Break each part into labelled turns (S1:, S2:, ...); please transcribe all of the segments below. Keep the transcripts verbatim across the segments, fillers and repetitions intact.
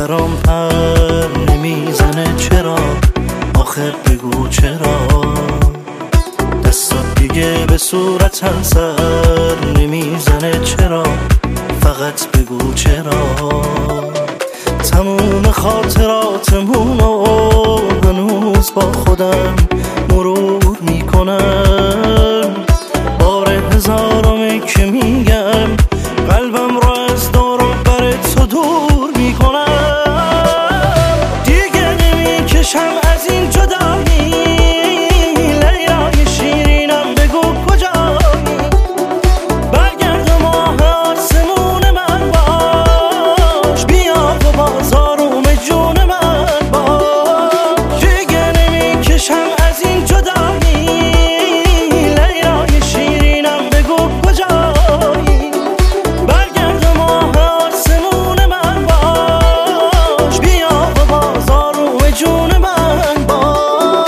S1: برام پر نمیزنه چرا؟ آخه بگو چرا؟ دستات دیگه به صورتم سر نمیزنه چرا؟ فقط بگو چرا؟ تموم خاطراتمونو هنوز با خودم مرور میکنم، بار هزارمی که میگم قلبم رو از دور و بر تو دور میکنم. دیگه نمیکشم از این جدایی، لیلای شیرینم بگو کجایی؟ برگرد و ماه آسمون من باش، بیا و باز آروم جون من باش. دیگه نمیکشم از این جدایی، لیلای شیرینم بگو کجایی؟ برگرد و ماه آسمون من باش، بیا و باز آروم جون من باش.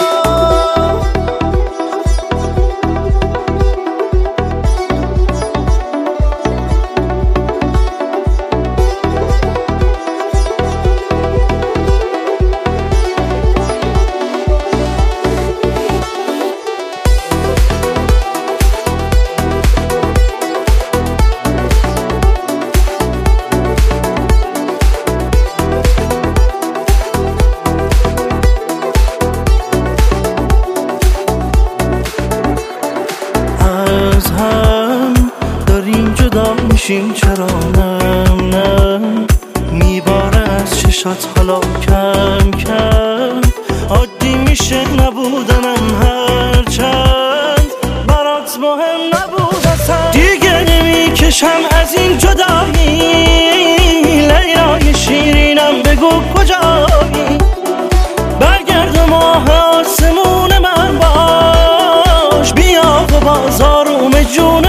S1: از هم داریم جدا میشیم چرا؟ نه نه میباره از چشات حالا کم کم، عادی میشه نبودنم هرچند برات مهم نبود اصلا. دیگه نمیکشم از این جدایی، لیلای شیرینم بگو کجایی؟ برگرد و ماه آسمون من باش، بیا و باز آروم جون